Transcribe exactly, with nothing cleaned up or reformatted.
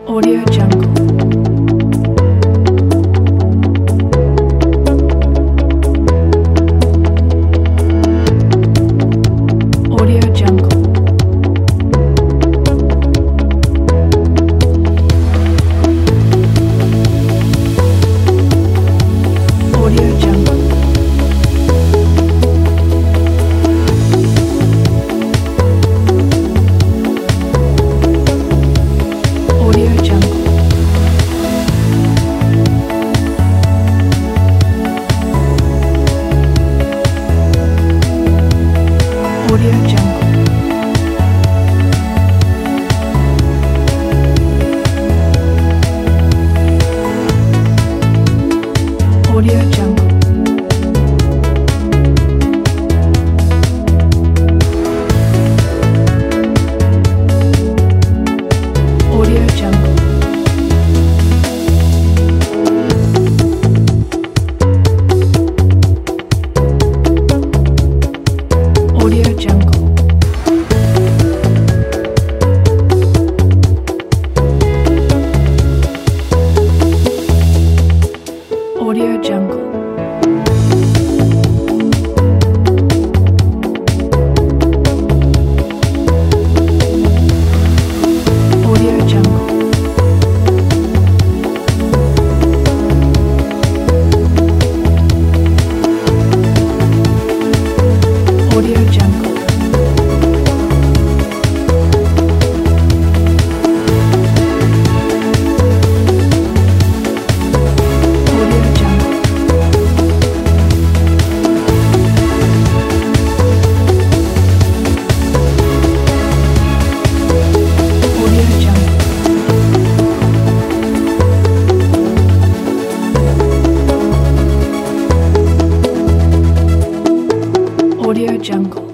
Audio Jungle. Audio Jungle. Audio Jungle. Audio Jungle. Audio Jungle. Audio Jungle. Audio Jungle. Audio Jungle. Audio Jungle. Audio Jungle. Audio Jungle. Audio Jungle. Audio Jungle. Audio Jungle.